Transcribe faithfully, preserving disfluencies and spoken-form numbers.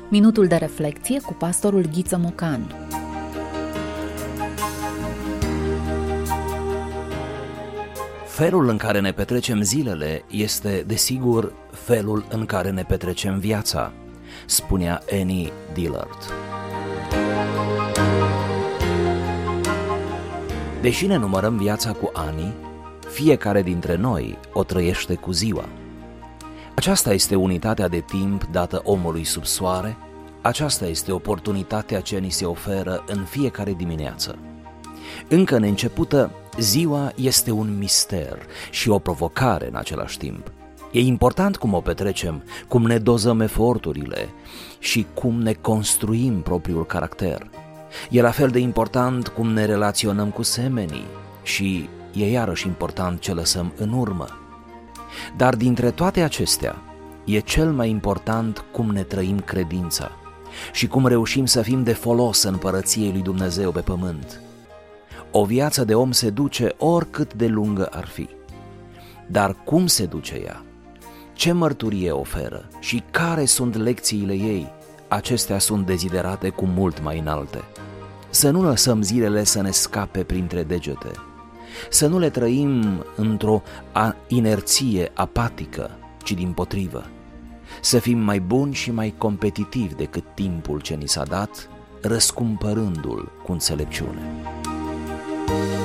Minutul de reflecție cu pastorul Ghiță Mocan. Felul în care ne petrecem zilele este, desigur, felul în care ne petrecem viața, spunea Annie Dillard. Deși ne numărăm viața cu ani, fiecare dintre noi o trăiește cu ziua. Aceasta este unitatea de timp dată omului sub soare, aceasta este oportunitatea ce ni se oferă în fiecare dimineață. Încă neîncepută, ziua este un mister și o provocare în același timp. E important cum o petrecem, cum ne dozăm eforturile și cum ne construim propriul caracter. E la fel de important cum ne relaționăm cu semenii și e iarăși important ce lăsăm în urmă. Dar dintre toate acestea, e cel mai important cum ne trăim credința și cum reușim să fim de folos în împărăției lui Dumnezeu pe pământ. O viață de om se duce oricât de lungă ar fi. Dar cum se duce ea? Ce mărturie oferă și care sunt lecțiile ei? Acestea sunt deziderate cu mult mai înalte. Să nu lăsăm zilele să ne scape printre degete, să nu le trăim într-o inerție apatică, ci dimpotrivă. Să fim mai buni și mai competitivi decât timpul ce ni s-a dat, răscumpărându-l cu înțelepciune.